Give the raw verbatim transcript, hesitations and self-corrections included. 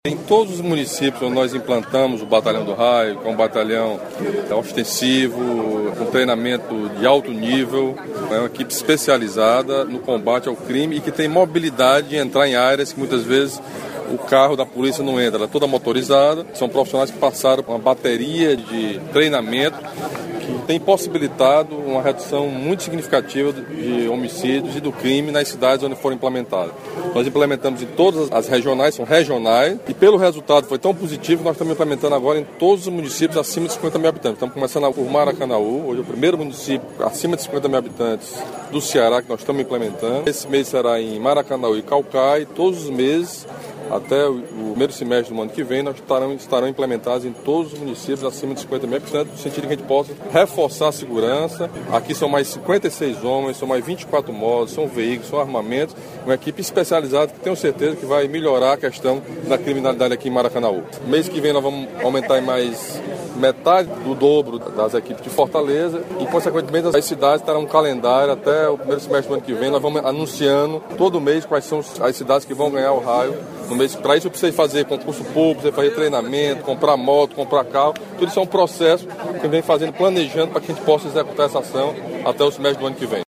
Em todos os municípios onde nós implantamos o Batalhão do Raio, que é um batalhão ostensivo, com treinamento de alto nível, é uma equipe especializada no combate ao crime e que tem mobilidade de entrar em áreas que muitas vezes o carro da polícia não entra, ela é toda motorizada. São profissionais que passaram por uma bateria de treinamento que tem possibilitado uma redução muito significativa de homicídios e do crime nas cidades onde foram implementados. Nós implementamos em todas as regionais, são regionais, e pelo resultado foi tão positivo que nós estamos implementando agora em todos os municípios acima de cinquenta mil habitantes. Estamos começando por Maracanaú, hoje é o primeiro município acima de cinquenta mil habitantes do Ceará que nós estamos implementando. Esse mês será em Maracanaú e Caucaí, todos os meses. Até o primeiro semestre do ano que vem, nós estarão, estarão implementados em todos os municípios acima de cinquenta mil habitantes, no sentido que a gente possa reforçar a segurança. Aqui são mais cinquenta e seis homens, são mais vinte e quatro motos, são veículos, são armamentos, uma equipe especializada que tenho certeza que vai melhorar a questão da criminalidade aqui em Maracanaú. Mês que vem nós vamos aumentar em mais metade do dobro das equipes de Fortaleza e, consequentemente, as cidades terão um calendário até o primeiro semestre do ano que vem. Nós vamos anunciando todo mês quais são as cidades que vão ganhar o raio no mês. Para isso, eu preciso fazer concurso público, você fazer treinamento, comprar moto, comprar carro. Tudo isso é um processo que vem fazendo, planejando para que a gente possa executar essa ação até o semestre do ano que vem.